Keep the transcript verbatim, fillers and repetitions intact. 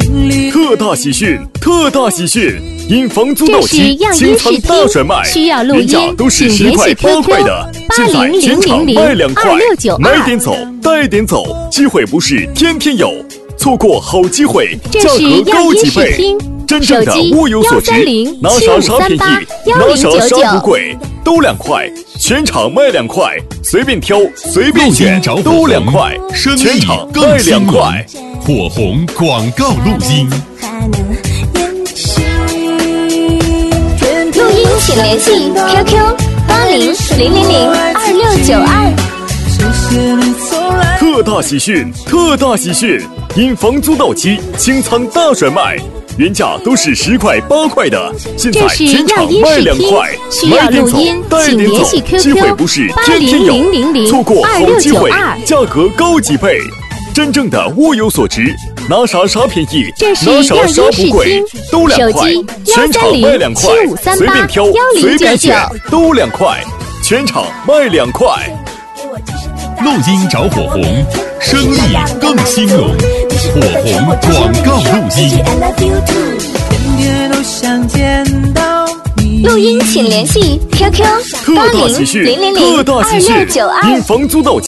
特大喜讯！特大喜讯！因房租到期，清仓大甩卖， 需要录音， 原价都是十块八块的，现在全场卖两块，买点走，带点走，机会不是天天有，错过好机会，价格高几倍。真正的物有所值，拿啥啥便宜，拿啥啥不贵，都两块，全场卖两块，随便挑，随便选，都两块，全场卖两块。 火红广告录音。 录音请联系 Q Q 八零零零零二六九二。 特大喜讯！特大喜讯！因房租到期，清仓大甩卖，原价都是十块八块的，现在全场卖两块，买点走，带点走，机会不是天天有，错过好机会，价格高几倍。真正的物有所值，拿啥啥便宜，拿啥啥不贵，都两块，全场卖两块，随便挑，随便选，都两块，全场卖两块。 录音找火红，生意更兴隆。火红广告录音。 录音请联系 Q Q 八零零零零二六九二。 因房租到期。